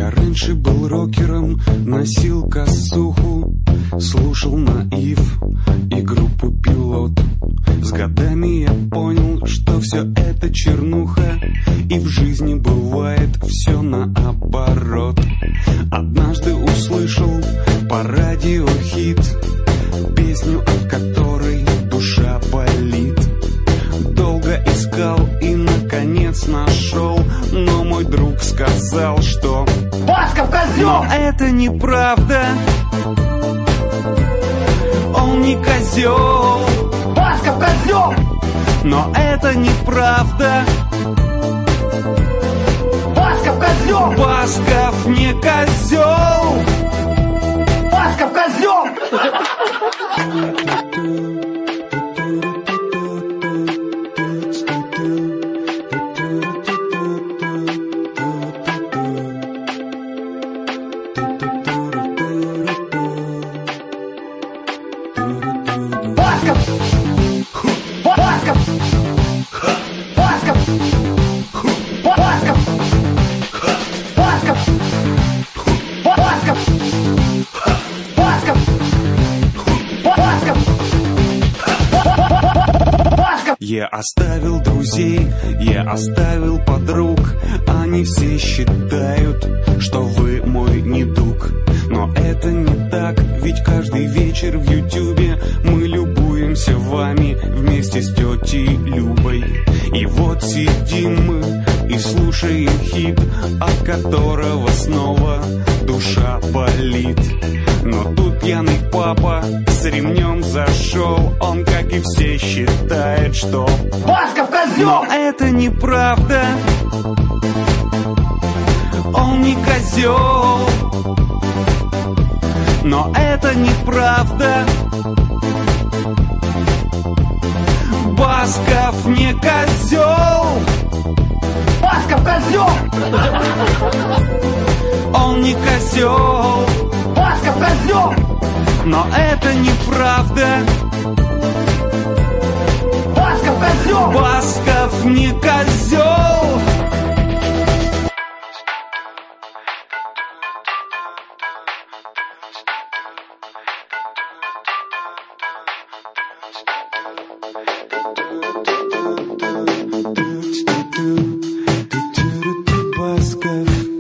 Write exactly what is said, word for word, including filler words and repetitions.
Я раньше был рокером, носил косуху, слушал Наив и группу Пилот. С годами я понял, что все это чернуха, и в жизни бывает все наоборот. Однажды услышал по радио хит, песню, от которой душа болит. Долго искал и наконец нашел, но мой друг сказал, что Басков козел! Но это неправда, он не козел. Басков козел! Но это неправда, Басков козел! Басков не козел! Басков козел! Я оставил друзей, я оставил подруг, они все считают, что вы мой недуг. Но это не так, ведь каждый вечер в Ютубе мы любуемся вами вместе с тетей Любой. И вот сидим мы и слушаем хит, от которого снова душа болит. Но тут пьяный папа с ремнем зашел, он, как и все, считает, что Басков козел! Но это неправда, он не козел. Но это неправда, Басков не козел. Басков козел! Он не козел. Басков козел! Но это неправда, Басков козел! Басков не козел! Басков.